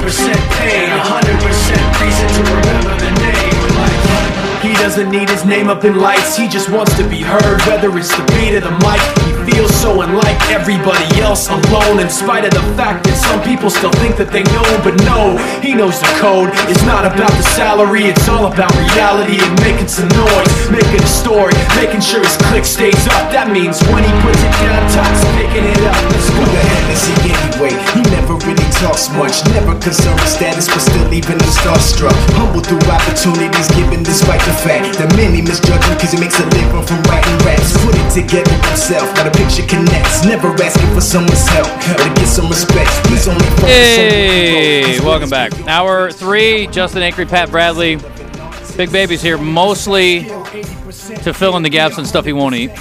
100% pain, 100% reason to remember the name. He doesn't need his name up in lights, he just wants to be heard, whether it's the beat or the mic. He feels so unlike everybody else, alone, in spite of the fact that some people still think that they know. But no, he knows the code. It's not about the salary, it's all about reality and making some noise, making a story, making sure his click stays up. That means when he puts it down, Todd's picking it up. Let's go. Who the hell is he anyway? He never really talks much, never concerned with status, but still leaving him starstruck. Humble through opportunities given despite the fact that many misjudge him cause he makes a living from writing raps. Put it together himself, got a picture connects, never asking for someone's help or to get some respect. He's only Hey, welcome back. Hour 3, Justin Acri, Pat Bradley. Big Baby's here mostly to fill in the gaps and stuff he won't eat.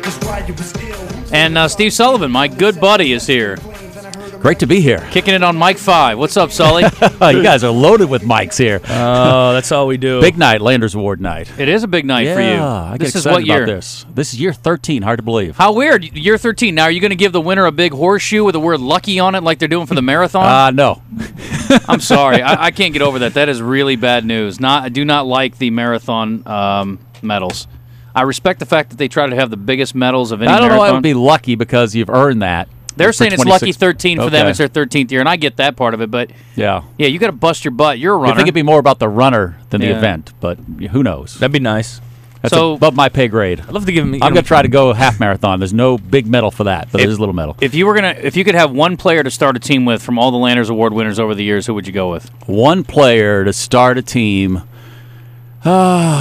And Steve Sullivan, my good buddy, is here. Great to be here. Kicking it on Mike 5. What's up, Sully? You guys are loaded with mics here. Oh, that's all we do. Big night, Landers Award night. It is a big night for you. I get This is excited what year? about this. This is year 13. Hard to believe. How weird. Year 13. Now, are you going to give the winner a big horseshoe with the word lucky on it like they're doing for the marathon? No. I'm sorry. I can't get over that. That is really bad news. I do not like the marathon medals. I respect the fact that they try to have the biggest medals of any I don't marathon. know. It would be lucky because you've earned that. They're saying it's lucky 13 for them. Okay. It's their 13th year, and I get that part of it. But Yeah. you got to bust your butt. You're a runner. I think it'd be more about the runner than the Yeah. event, but who knows? That'd be nice. That's So- above my pay grade. I'd love to give him. I'm going to try to go half marathon. There's no big medal for that, but there's a little medal. If you could have one player to start a team with from all the Landers Award winners over the years, who would you go with? One player to start a team. Boy,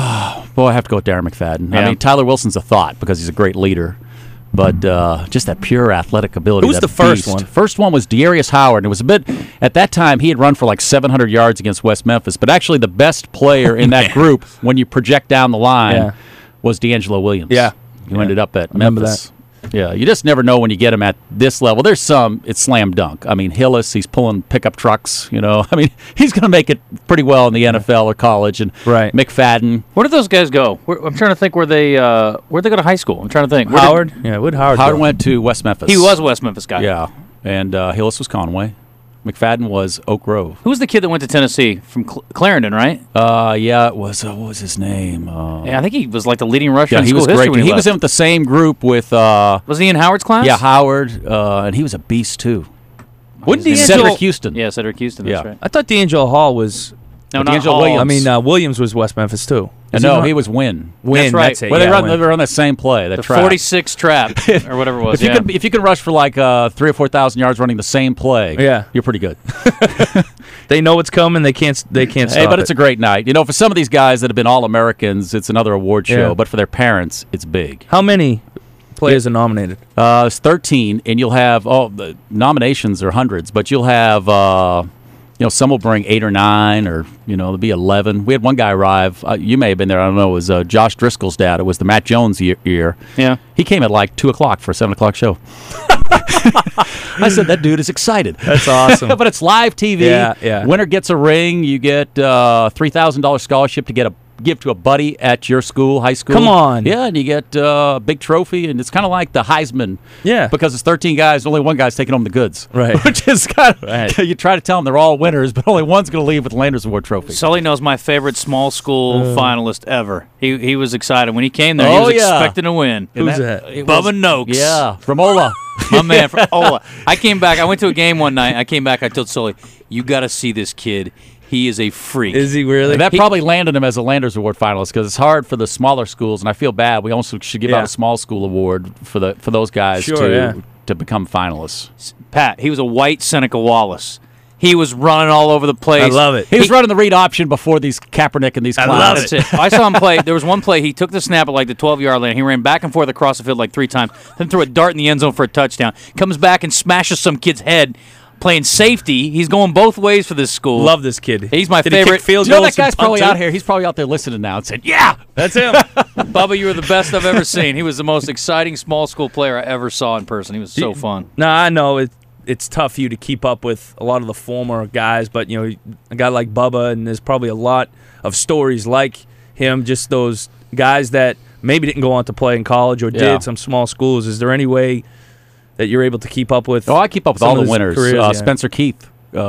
I have to go with Darren McFadden. Yeah. I mean, Tyler Wilson's a thought because he's a great leader. But just that pure athletic ability. Who's that the first beast. one? First one was Dearius Howard. It was a bit, at that time, he had run for like 700 yards against West Memphis. But actually, the best player in that group, when you project down the line, was D'Angelo Williams. Yeah. Who ended up at remember Memphis. Yeah, you just never know when you get him at this level. There's some, it's slam dunk. I mean, Hillis, he's pulling pickup trucks, you know. I mean, he's going to make it pretty well in the NFL or college. And Right. McFadden. Where did those guys go? I'm trying to think where'd they go to high school. I'm trying to think. Howard. Would Howard? Howard go? went to West Memphis. He was a West Memphis guy. Yeah, and Hillis was Conway. McFadden was Oak Grove. Who was the kid that went to Tennessee from Clarendon, right? Yeah, it was. What was his name? Yeah, I think he was like the leading rusher Yeah, in he school was history great. when He left. was in the same group with. Was he in Howard's class? Yeah, Howard, and he was a beast too. Wouldn't His name is D'Angelo? Cedric Houston. Yeah, Cedric Houston. That's Yeah. right. I thought D'Angelo Hall was. No, not D'Angelo Hall. Williams. I mean, Williams was West Memphis too. No, he was Wynn. Win. That's right. That's it. Well, yeah, they were on that same play. That The trap. 46 trap or whatever it was. If you can rush for like 3,000 or 4,000 yards running the same play, Yeah. you're pretty good. They know what's coming. They can't stop Hey, but it's a great night. You know, for some of these guys that have been All-Americans, it's another award show. Yeah. But for their parents, it's big. How many players are nominated? It's 13, and you'll have the nominations are hundreds, but you'll have some will bring 8 or 9, or there'll be 11. We had one guy arrive. You may have been there. I don't know. It was Josh Driscoll's dad. It was the Matt Jones year. Yeah. He came at like 2:00 for a 7:00 show. I said that dude is excited. That's awesome. But it's live TV. Yeah. Winner gets a ring. You get $3,000 scholarship to give to a buddy at your school, high school. Come on. Yeah, and you get a big trophy, and it's kind of like the Heisman. Yeah. Because it's 13 guys, only one guy's taking home the goods. Right. Which is kind of, Right. you try to tell them they're all winners, but only one's going to leave with the Landers Award trophy. Sully knows my favorite small school finalist ever. He was excited when he came there. He Oh, was yeah. expecting to win. Who's that? Bubba Noakes. Yeah, from Ola. My man from Ola. I came back. I went to a game one night. I came back. I told Sully, you got to see this kid. He is a freak. Is he really? And that probably landed him as a Landers Award finalist because it's hard for the smaller schools, and I feel bad. We also should give out a small school award for those guys to become finalists. Pat, he was a white Seneca Wallace. He was running all over the place. I love it. He was running the read option before these Kaepernick and these clowns. love That's it. I saw him play. There was one play. He took the snap at like the 12-yard line. He ran back and forth across the field like 3 times, then threw a dart in the end zone for a touchdown. Comes back and smashes some kid's head. Playing safety, he's going both ways for this school. Love this kid. He's my Did he favorite. kick field Do you know goals that guy's and punt probably too? out here? He's probably out there listening now and saying, "Yeah, That's him. Bubba, you were the best I've ever seen. He was the most exciting small school player I ever saw in person. He was so fun. No, I know it's tough for you to keep up with a lot of the former guys, but a guy like Bubba, and there's probably a lot of stories like him. Just those guys that maybe didn't go on to play in college or did some small schools. Is there any way that you're able to keep up with? Oh, I keep up with some all of the his winners. careers, Spencer Keith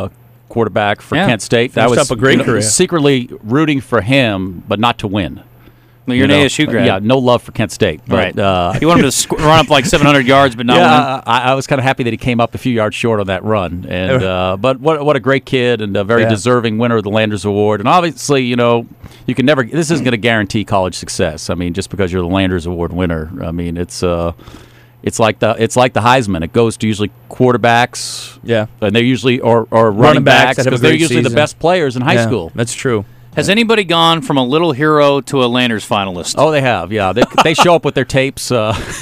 quarterback for Yeah. Kent State. Finished up a great career. Secretly rooting for him, but not to win. Well, you're an ASU grad. Yeah, no love for Kent State. But, Right. You want him to run up like 700 yards, but not win. yeah, I was kind of happy that he came up a few yards short on that run. And but what a great kid and a very deserving winner of the Landers Award. And obviously, you can never. This isn't going to guarantee college success. I mean, just because you're the Landers Award winner, I mean, it's like the Heisman. It goes to usually quarterbacks. Yeah. And they're usually or running backs that have a because they're great usually the season. best players in high school. That's true. Has anybody gone from a little hero to a Landers finalist? Oh, they have. Yeah, they show up with their tapes.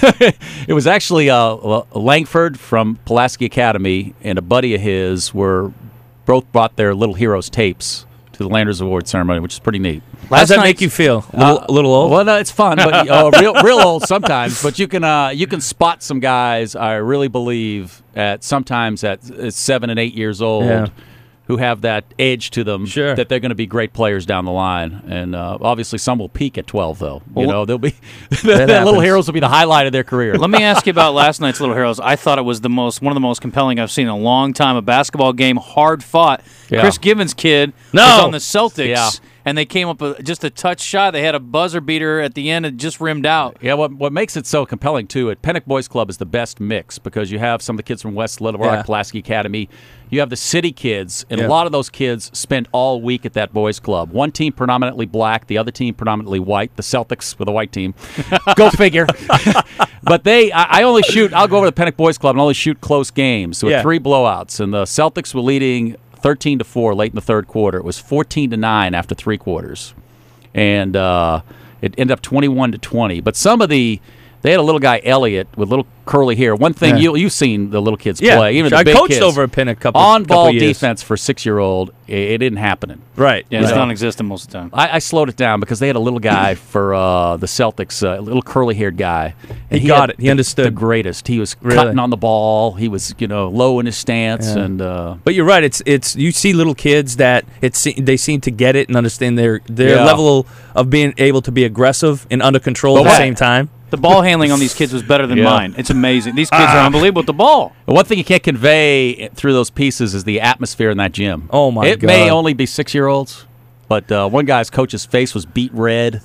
It was actually Langford from Pulaski Academy and a buddy of his both brought their Little Heroes tapes to the Landers Award ceremony, which is pretty neat. How does that night- make you feel? A little old? Well, no, it's fun, but real old sometimes. But you can spot some guys. I really believe sometimes at 7 and 8 years old. Yeah. Who have that edge to them Sure. that they're going to be great players down the line, and obviously some will peak at 12. Though they'll be the Little happens. Heroes will be the highlight of their career. Let me ask you about last night's Little Heroes. I thought it was one of the most compelling I've seen in a long time. A basketball game, hard fought. Yeah. Chris Givens' kid No. was on the Celtics, Yeah. and they came up just a touch shot. They had a buzzer beater at the end and just rimmed out. Yeah, what makes it so compelling too at Pennock Boys Club is the best mix because you have some of the kids from West Little Rock, Yeah. Pulaski Academy. You have the city kids, and Yeah. a lot of those kids spend all week at that boys club. One team predominantly black, the other team predominantly white. The Celtics with a white team. Go figure. But I'll go over to the Pennock Boys Club and only shoot close games. So Yeah. 3 blowouts, and the Celtics were leading 13-4 late in the third quarter. It was 14-9 after 3 quarters, and it ended up 21-20. But they had a little guy Elliott with little curly hair. One thing you've seen the little kids play, even the I big coached kids. over at Penn a couple On-ball years. defense for a 6-year-old, it didn't happen. Right. Yeah, it's Yeah. non-existent most of the time. I slowed it down because they had a little guy for the Celtics, a little curly-haired guy. And He got had it. He understood. the greatest. He was Really? cutting on the ball. He was, low in his stance, Yeah. and But you're right. It's you see little kids that they seem to get it and understand their Yeah. level of being able to be aggressive and under control But at the what- same time. The ball handling on these kids was better than Yeah. mine. It's amazing. These kids are unbelievable with the ball. But one thing you can't convey through those pieces is the atmosphere in that gym. Oh, my It may God. only be 6-year-olds, but one guy's coach's face was beat red.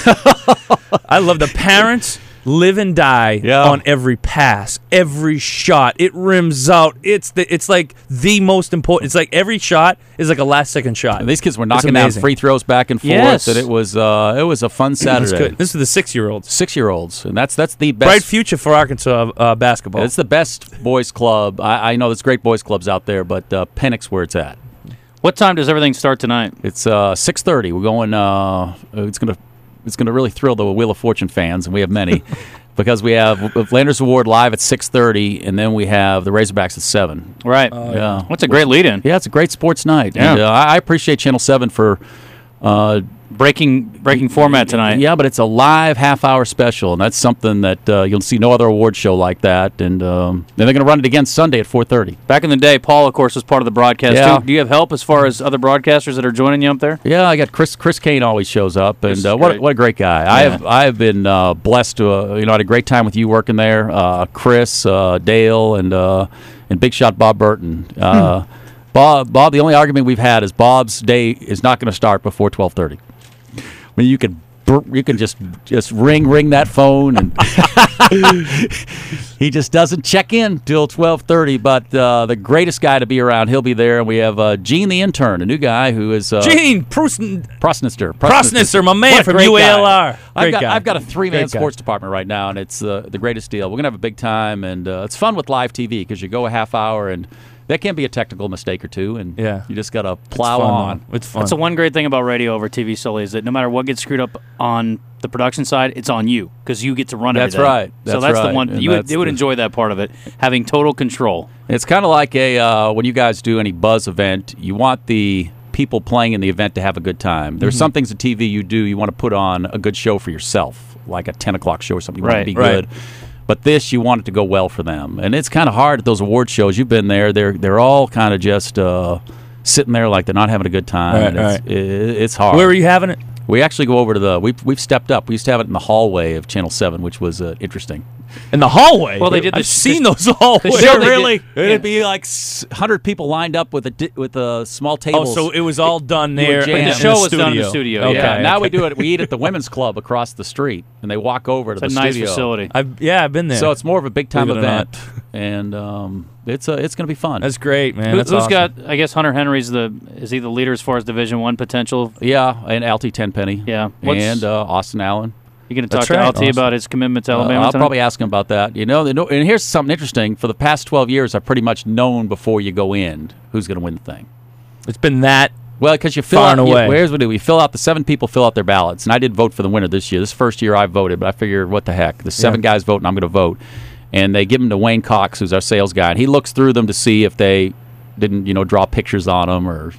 I love the parents live and die Yeah. on every pass, every shot. It rims out. It's like the most important. It's like every shot is like a last-second shot. And these kids were It's knocking down amazing. free throws back and forth, Yes. and it was a fun That's Saturday. good. This is the 6-year-olds. 6-year-olds, and that's the best. Bright future for Arkansas basketball. It's the best boys club. I know there's great boys clubs out there, but Pennock's where it's at. What time does everything start tonight? It's 6:30. We're going. It's gonna really thrill the Wheel of Fortune fans, and we have many, because we have Landers Award live at 6:30, and then we have the Razorbacks at 7. Right. Yeah. What's a great lead-in? Yeah, it's a great sports night. Yeah. And, I appreciate Channel 7 for. Breaking format tonight. Yeah, but it's a live half-hour special, and that's something that you'll see no other award show like that. And then they're going to run it again Sunday at 4:30. Back in the day, Paul, of course, was part of the broadcast, Yeah. too. Do you have help as far as other broadcasters that are joining you up there? Yeah, I got Chris Kane always shows up, and This is what great. a great guy. I've been blessed to I had a great time with you working there, Chris, Dale, and Big Shot Bob Burton. Bob, the only argument we've had is Bob's day is not going to start before 12:30. I mean, you can just ring that phone, and he just doesn't check in till 12:30. But the greatest guy to be around, he'll be there, and we have Gene the intern, a new guy who is Gene Prosnister, my man What a from great UALR. guy. Great guy. I've got a 3-man Great guy. sports department right now, and it's the greatest deal. We're gonna have a big time, and it's fun with live TV because you go a half hour, and that can be a technical mistake or two, and Yeah. you just gotta plow It's fun, on. though. It's fun. That's the one great thing about radio over TV, Sully, is that no matter what gets screwed up on the production side, it's on you because you get to run That's everything. right. So That's that's right. the one. And You would that's the- enjoy that part of it, having total control. It's kind of like when you guys do any buzz event, you want the people playing in the event to have a good time. There's some things at TV you want to put on a good show for yourself, like a 10 o'clock show or something. You want it to be Right. good. But this, you want it to go well for them. And it's kind of hard at those award shows. You've been there. They're all kind of just sitting there like they're not having a good time. Right, and it's hard. Where are you having it? We actually go over to we've stepped up. We used to have it in the hallway of Channel 7, which was interesting. In the hallway. Well, they did I've the- seen the- those hallways. show they really? did- It'd be like 100 people lined up with a small Oh, tables. so it was all done You there. would jam. in The the show was studio. done in the studio, Okay. yeah. Now we do it. We eat at the women's club across the street, and they walk over to It's a the nice studio. facility. I've been there. So it's more of a big time Believe it or event, and it's going to be fun. That's great, man. Who's That's awesome. got? I guess Hunter Henry's is he the leader as far as Division I potential? Yeah, and Alty Tenpenny. Yeah. And Austin Allen. You going to talk That's right, to LT awesome. about his commitment to Alabama? I'll tonight? probably ask him about that. And here's something interesting. For the past 12 years, I've pretty much known before you go in who's going to win the thing. It's been that. Well, because you fill Far out. and away. Here's what we do. We fill out the 7 people fill out their ballots, and I did vote for the winner this year. This first year I voted, but I figured, what the heck? The 7 guys vote, and I'm going to vote. And they give them to Wayne Cox, who's our sales guy, and he looks through them to see if they didn't, draw pictures on them, or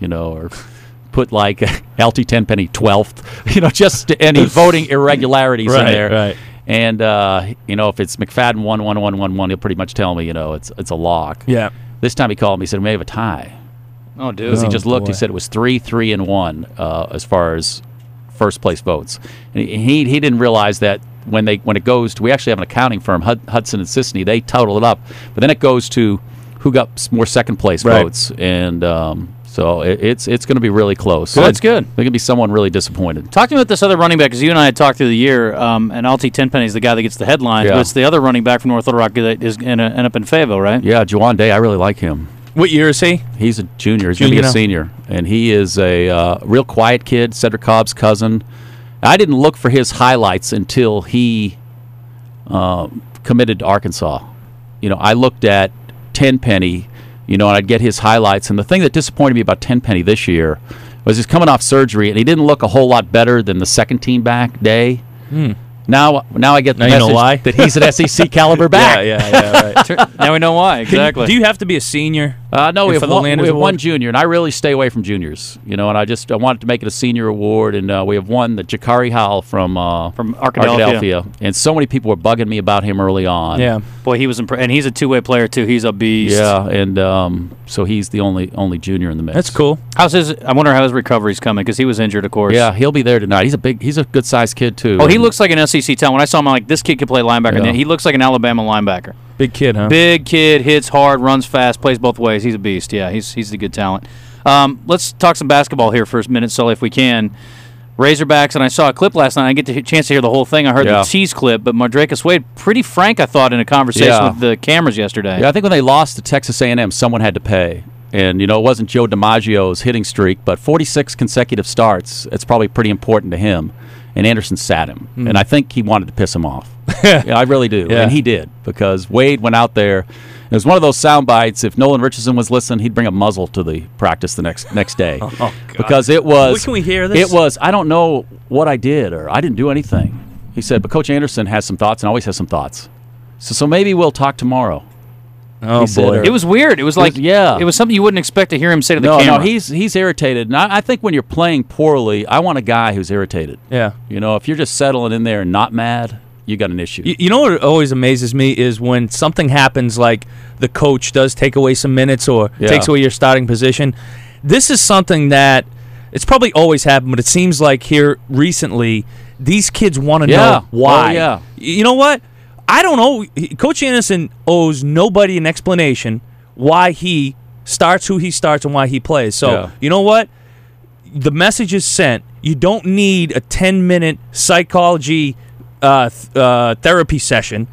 put like LT Tenpenny 12th, just any voting irregularities in there. Right. And if it's McFadden 1-1-1-1-1, he'll pretty much tell me, it's a lock. Yeah. This time he called me, he said, we may have a tie. Oh, dude. Because he just looked, he boy. said it was 3-3-1 as far as first place votes. And he didn't realize that when it goes to, we actually have an accounting firm, Hudson and Sisney, they total it up. But then it goes to who got more second place Right. votes. And so it's going to be really close. Well, that's good. There's going to be someone really disappointed. Talk to me about this other running back, because you and I had talked through the year, and LT Tenpenny is the guy that gets the headlines, Yeah. but it's the other running back from North Little Rock that is going to end up in Fayetteville, right? Yeah, Juwan Day, I really like him. What year is he? He's a junior. He's going to be Junior a now. senior. And he is a real quiet kid, Cedric Cobb's cousin. I didn't look for his highlights until he committed to Arkansas. I looked at Tenpenny, and I'd get his highlights. And the thing that disappointed me about Tenpenny this year was he's coming off surgery, and he didn't look a whole lot better than the second team back day. Now I get the Now you know message why? that he's an SEC caliber back. Yeah, right. Now we know why, exactly. Do you have to be a senior? No, we for have, the one, Landers we have Award? one junior, and I really stay away from juniors. And I wanted to make it a senior award, and we have one, the Jakari Howell from Arkadelphia. And so many people were bugging me about him early on. Yeah. Boy, he was and he's a two-way player, too. He's a beast. Yeah, and so he's the only junior in the mix. That's cool. I wonder how his recovery's coming, because he was injured, of course. Yeah, he'll be there tonight. He's a good sized kid too. Oh, he looks like an SEC talent. When I saw him, I'm like, this kid could play linebacker. Yeah. He looks like an Alabama linebacker. Big kid, huh? Big kid, hits hard, runs fast, plays both ways. He's a beast. Yeah, he's a good talent. Let's talk some basketball here for a minute, Sully, if we can. Razorbacks, and I saw a clip last night. I didn't get a chance to hear the whole thing. I heard the tease clip, but Mardrakus Wade, pretty frank, I thought, in a conversation with the cameras yesterday. Yeah, I think when they lost to Texas A&M, someone had to pay. And, it wasn't Joe DiMaggio's hitting streak, but 46 consecutive starts, it's probably pretty important to him. And Anderson sat him. And I think he wanted to piss him off. Yeah, I really do. Yeah. And he did, because Wade went out there. It was one of those sound bites. If Nolan Richardson was listening, he'd bring a muzzle to the practice the next day. Oh, God. Because it was... Wait, can we hear this? It was, I don't know what I did, or I didn't do anything. He said, but Coach Anderson has some thoughts and always has some thoughts. So maybe we'll talk tomorrow. Oh, He said, boy. It was weird. It was like, yeah. it was something you wouldn't expect to hear him say to the No, camera. he's irritated. And I think when you're playing poorly, I want a guy who's irritated. Yeah. If you're just settling in there and not mad, you got an issue. You know what always amazes me is when something happens, like the coach does take away some minutes or takes away your starting position. This is something that it's probably always happened, but it seems like here recently these kids want to know why. Oh, yeah. You know what? I don't know. Coach Anderson owes nobody an explanation why he starts who he starts and why he plays. So, you know what? The message is sent. You don't need a 10-minute psychology therapy session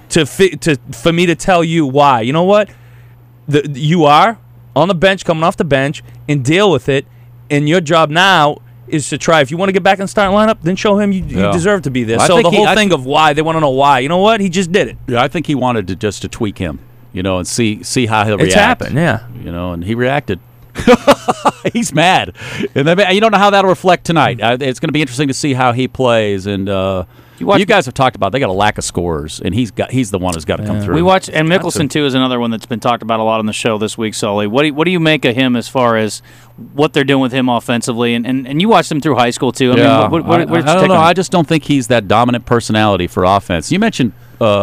for me to tell you why. You know what? You are on the bench, coming off the bench, and deal with it. And your job now is to try. If you want to get back in the starting lineup, then show him you deserve to be there. I So think the whole thing of why, they want to know why. You know what? He just did it. Yeah, I think he wanted to tweak him, and see how he'll react. It's happened, yeah. And he reacted. He's mad, and then, you don't know how that'll reflect tonight. It's going to be interesting to see how he plays. And you guys have talked about they got a lack of scorers, and he's the one who's got to come through. We watch, and Mickelson too is another one that's been talked about a lot on the show this week. Sully, what do you make of him as far as what they're doing with him offensively? And you watched him through high school too. I mean, what did you I don't take know. on him? I just don't think he's that dominant personality for offense. You mentioned.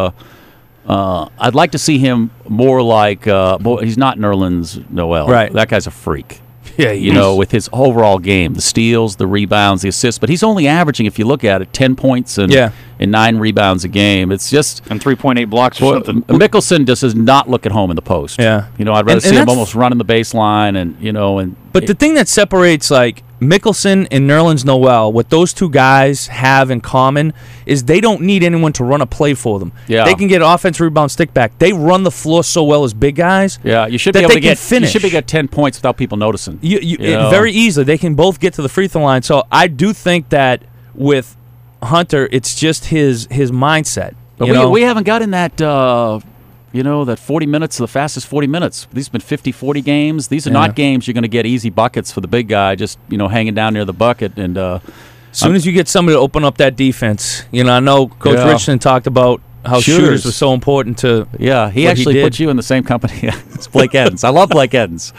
I'd like to see him more like. He's not Nerlens Noel. Right. That guy's a freak. Yeah, you know, with his overall game, the steals, the rebounds, the assists. But he's only averaging, if you look at it, 10 points and 9 rebounds a game. It's just and 3.8 blocks or something. Mickelson just does not look at home in the post. Yeah, you know, I'd rather see him almost running the baseline, and you know, and. But the thing that separates like Mickelson and Nerlens Noel, what those two guys have in common is they don't need anyone to run a play for them. Yeah. They can get offense, rebound, stick back. They run the floor so well as big guys. Yeah, you should that be able they to can get finish. You should be able to get 10 points without people noticing. You know? Very easily. They can both get to the free throw line. So I do think that with Hunter, it's just his mindset. But we haven't gotten that. You know, that 40 minutes, the fastest 40 minutes. These have been 50-40 games. These are not games you're going to get easy buckets for the big guy, just, you know, hanging down near the bucket. And as soon as you get somebody to open up that defense, you know, I know Coach Richardson talked about how shooters were so important to he actually put you in the same company as Blake Edens. I love Blake Edens.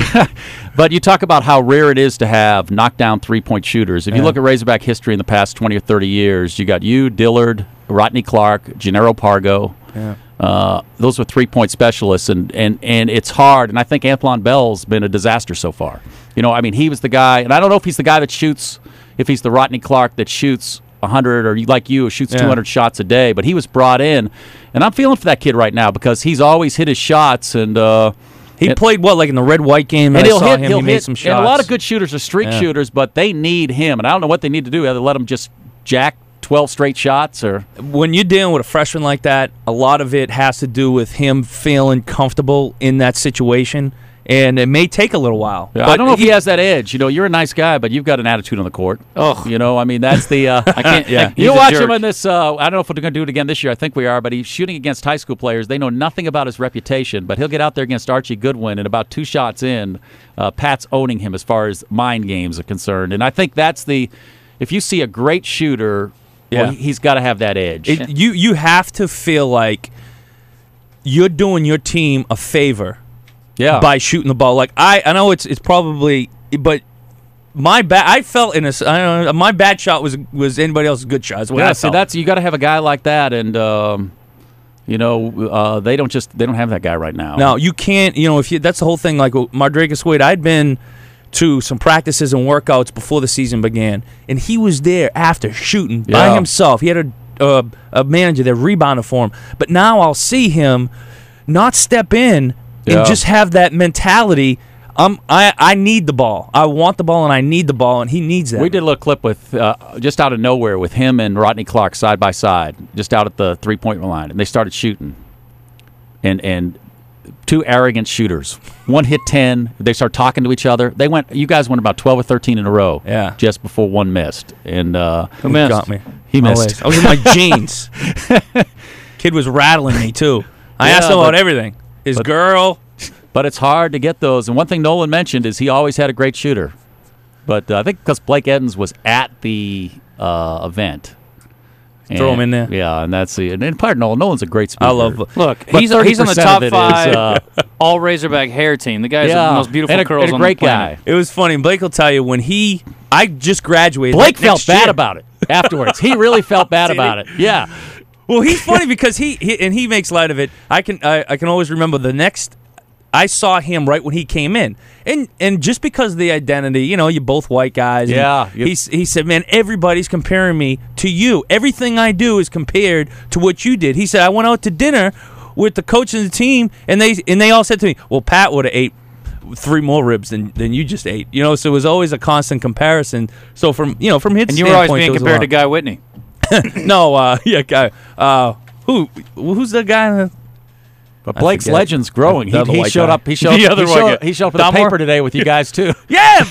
But you talk about how rare it is to have knockdown three-point shooters. If you look at Razorback history in the past 20 or 30 years, you got you, Dillard, Rodney Clark, Gennaro Pargo. Yeah. Those were three-point specialists, and it's hard. And I think Antoine Bell's been a disaster so far. You know, I mean, he was the guy, and I don't know if he's the guy that shoots, if he's the Rodney Clark that shoots 100, or like you, who shoots 200 shots a day. But he was brought in, and I'm feeling for that kid right now because he's always hit his shots, and he played like in the red-white game, and he made some shots. And a lot of good shooters are streak shooters, but they need him, and I don't know what they need to do. Either let him just jack 12 straight shots, or when you're dealing with a freshman like that, a lot of it has to do with him feeling comfortable in that situation, and it may take a little while. Yeah, I don't know if he has that edge. You know, you're a nice guy, but you've got an attitude on the court. Oh, you know, I mean, that's the I can't. You watch him in this. I don't know if we're going to do it again this year. I think we are, but he's shooting against high school players. They know nothing about his reputation, but he'll get out there against Archie Goodwin, and about 2 shots in, Pat's owning him as far as mind games are concerned. And I think that's the. If you see a great shooter. Well, he's got to have that edge. You have to feel like you're doing your team a favor by shooting the ball. Like I know it's probably, but I felt in my bad shot was anybody else's good shot. That's you got to have a guy like that, and you know they don't have that guy right now. No, you can't. You know, that's the whole thing. Like Mardrakus Wade, I'd been to some practices and workouts before the season began, and he was there after shooting by himself. He had a manager that rebounded for him. But now I'll see him not step in and just have that mentality. I need the ball. I want the ball, and I need the ball, and he needs that. We did a little clip with just out of nowhere with him and Rodney Clark side by side, just out at the three-point line, and they started shooting. And 2 arrogant shooters. One hit 10. They start talking to each other. You guys went about 12 or 13 in a row. Yeah. Just before one missed. And who missed? Got me. He missed. I was in my jeans. Kid was rattling me too. I asked him about everything. His girl. But it's hard to get those. And one thing Nolan mentioned is he always had a great shooter. But I think because Blake Edens was at the event. Throw him in there. Yeah, and that's the and part of Nolan's a great speaker. I love. Look, he's on the top 5 all Razorback hair team. The guy's the most beautiful curls on the planet. It was funny. Blake will tell you when I just graduated. Blake felt bad about it afterwards. He really felt bad about it. Yeah. Well, he's funny because he makes light of it. I can always remember the next. I saw him right when he came in, and just because of the identity, you know, you're both white guys. Yeah. He said, "Man, everybody's comparing me to you. Everything I do is compared to what you did." He said, "I went out to dinner with the coach and the team, and they all said to me, well, Pat would have ate 3 more ribs than you just ate." You know, so it was always a constant comparison. So from his standpoint, and you were always being compared to Guy Whitney. No, Guy. Who's the guy? But Blake's legend's growing. He showed up. He showed up for the paper today with you guys too. Yeah,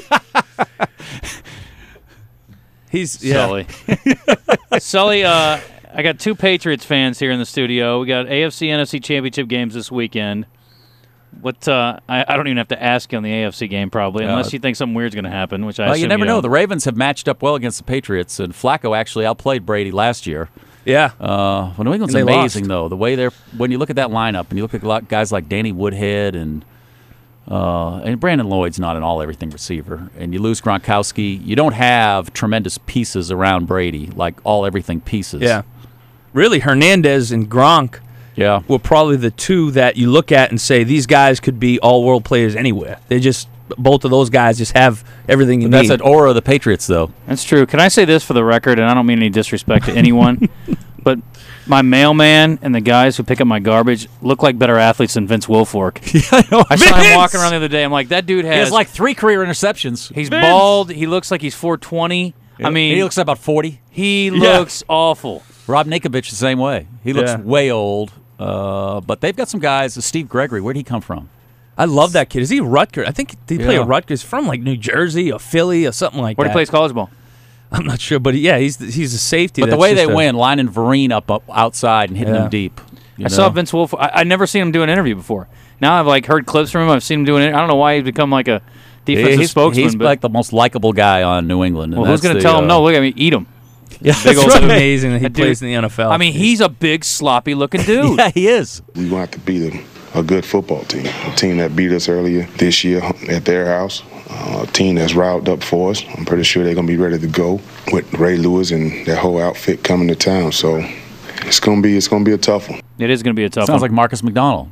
he's Sully. Sully, I got 2 Patriots fans here in the studio. We got AFC, NFC championship games this weekend. What I don't even have to ask you on the AFC game probably, unless you think something weird's going to happen. Which I assume you never know. The Ravens have matched up well against the Patriots, and Flacco actually outplayed Brady last year. Yeah. New England's amazing, though. The way when you look at that lineup, and you look at guys like Danny Woodhead and Brandon Lloyd's not an all-everything receiver, and you lose Gronkowski, you don't have tremendous pieces around Brady, like all-everything pieces. Yeah. Really, Hernandez and Gronk were probably the 2 that you look at and say, these guys could be all-world players anywhere. They just both of those guys just have everything you That's need. an aura of the Patriots, though. That's true. Can I say this for the record, and I don't mean any disrespect to anyone, but my mailman and the guys who pick up my garbage look like better athletes than Vince Wilfork. I know. I saw him walking around the other day. I'm like, that dude He has has like 3 career interceptions. he's bald. He looks like he's 420. I mean, he looks about 40. he looks awful. Rob Ninkovich the same way. He looks Yeah. way old. But they've got some guys. Steve Gregory, where'd he come from? I love that kid. Is he Rutgers? I think he played Yeah. at Rutgers from like New Jersey or Philly or something like Where that. he plays college ball. I'm not sure, but yeah, he's a safety. But the that's way they just a- win, lining Vereen up outside and hitting Yeah. him deep. I saw Vince Wilf. I'd never seen him do an interview before. Now I've like heard clips from him. I've seen him doing it. I don't know why he's become like a defensive spokesman. He's but like the most likable guy on New England. And well, who's going to that's tell him the, no? Look, I mean, eat him. Yeah, Big old It's dude. amazing that he That dude- plays in the NFL. I mean, he's a big sloppy looking dude. Yeah, he is. We're going to have to beat a good football team, a team that beat us earlier this year at their house, a team that's riled up for us. I'm pretty sure they're going to be ready to go with Ray Lewis and their whole outfit coming to town. So it's going to be a tough one. It is going to be a tough Sounds one. like Marcus McDonald.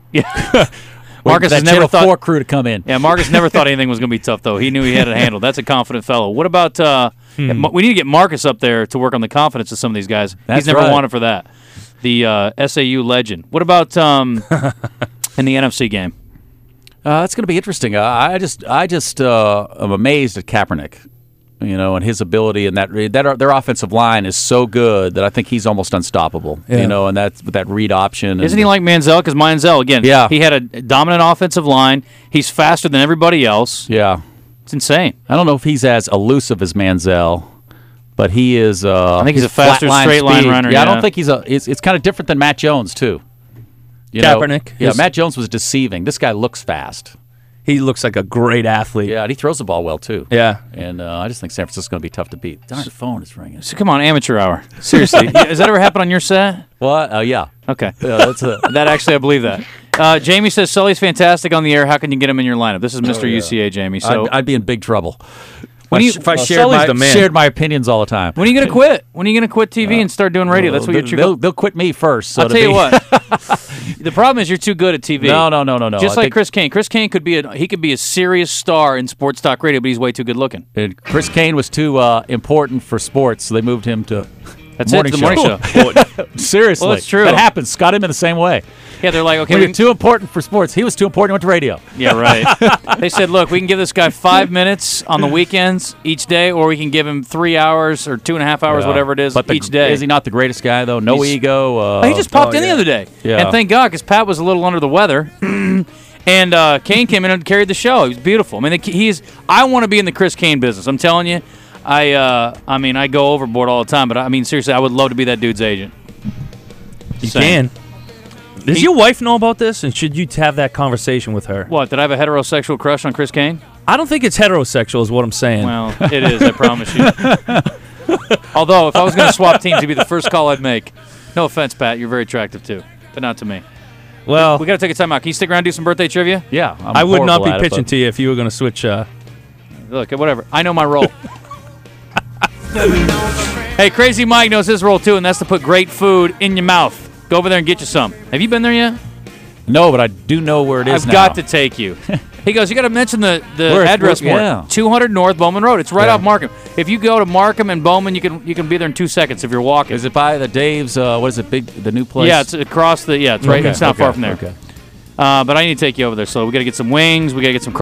Marcus that has never Channel thought 4 crew to come in. Yeah, Marcus never thought anything was going to be tough, though. He knew he had it handled. That's a confident fellow. What about we need to get Marcus up there to work on the confidence of some of these guys. That's He's never right. wanted for that. The SAU legend. What about in the NFC game? It's going to be interesting. I just am amazed at Kaepernick, and his ability, and their offensive line is so good that I think he's almost unstoppable. Yeah. And that's with that read option. Isn't he like Manziel? Because Manziel, again, Yeah. he had a dominant offensive line. He's faster than everybody else. Yeah, It's insane. I don't know if he's as elusive as Manziel, but he is. I think he's a faster straight line runner, Yeah, I yeah. don't think he's It's kind of different than Matt Jones too. Kaepernick? Yeah, His- Matt Jones was deceiving. This guy looks fast. he looks like a great athlete. Yeah, and he throws the ball well too. Yeah. And I just think San Francisco's going to be tough to beat. Darn, phone is ringing. So come on, amateur hour. Seriously. Has that ever happened on your set? What? Oh yeah. Okay. Yeah, that's a. That actually, I believe that. Jamie says, Sully's fantastic on the air. How can you get him in your lineup? This is Mr. UCA, Jamie. So I'd be in big trouble. when you, If I shared Sully's my man. shared my opinions all the time. when are you going to quit? When are you going to quit TV and start doing radio? That's what you're They'll quit me first. So I'll to tell you be- what. The problem is you're too good at TV. No. Just I like think- Chris Kane. Chris Kane could be a serious star in sports talk radio, but he's way too good looking. And Chris Kane was too important for sports, so they moved him to That's morning it. The morning show. Seriously, Well, that's true. That happens. Scott Inman the same way. Yeah, they're like, okay, When we you're too important for sports, he was too important. He went to radio. yeah, right. They said, look, we can give this guy 5 minutes on the weekends each day, or we can give him 3 hours or 2.5 hours, whatever it is, But each day. Is he not the greatest guy though? No He's- ego. He just popped in the other day. Yeah. And thank God, because Pat was a little under the weather. And Kane came in and carried the show. He was beautiful. I mean, I want to be in the Chris Kane business. I'm telling you. I go overboard all the time, but I mean, seriously, I would love to be that dude's agent. You Same. can. Does your wife know about this? And should you have that conversation with her? What, did I have a heterosexual crush on Chris Kane? I don't think it's heterosexual is what I'm saying. Well, it is, I promise you. Although, if I was going to swap teams, it'd be the first call I'd make. No offense, Pat. You're very attractive, too. But not to me. Well, We got to take a time out. Can you stick around and do some birthday trivia? Yeah, I would not be pitching to you if you were going to switch. Look, whatever. I know my role. Hey, Crazy Mike knows his role, too, and that's to put great food in your mouth. Go over there and get you some. Have you been there yet? No, but I do know where it is I've now. got to take you. He goes, you got to mention the address more. yeah. 200 North Bowman Road. It's right Yeah. off Markham. If you go to Markham and Bowman, you can be there in 2 seconds if you're walking. Is it by the Dave's? What is it? The new place? Yeah, it's across the. Yeah, it's right. Okay, It's not far from there. Okay. But I need to take you over there. So we got to get some wings. We got to get some